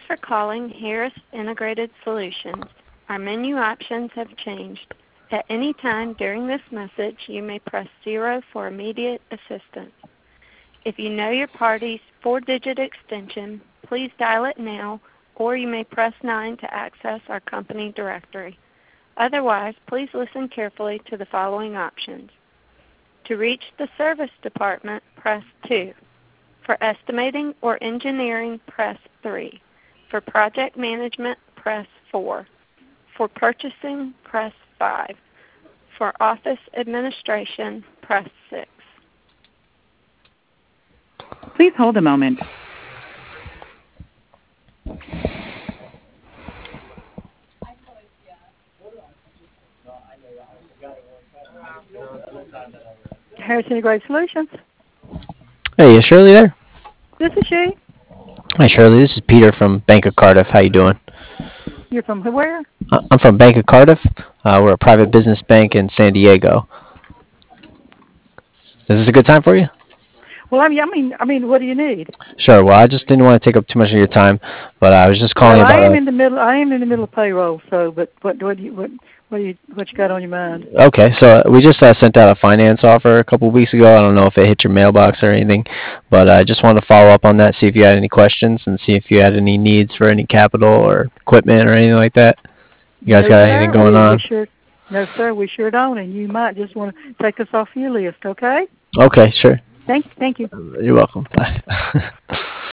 for calling Harris Integrated Solutions. Our menu options have changed. At any time during this message, you may press 0 for immediate assistance. If you know your party's 4-digit extension, please dial it now, or you may press 9 to access our company directory. Otherwise, please listen carefully to the following options. To reach the service department, press 2. For estimating or engineering, press 3. For project management, press 4. For purchasing, press 5. For office administration, press 6. Please hold a moment. Harris Integrated Solutions. Hey, is Shirley there? This is she. Hi, Shirley. This is Peter from Bank of Cardiff. How you doing? You're from where? I'm from Bank of Cardiff. We're a private business bank in San Diego. Is this a good time for you? Well, what do you need? Sure. Well, I just didn't want to take up too much of your time, but I was just calling Well, I about. am in the middle. I am in the middle of payroll. So, but what you got on your mind? Okay, so we just sent out a finance offer a couple of weeks ago. I don't know if it hit your mailbox or anything, but I just wanted to follow up on that, see if you had any questions, and see if you had any needs for any capital or equipment or anything like that. You guys No, got sir. anything going on? No, sir. We sure don't, and you might just want to take us off your list. Okay. Okay, sure. Thank you. You're welcome. Bye.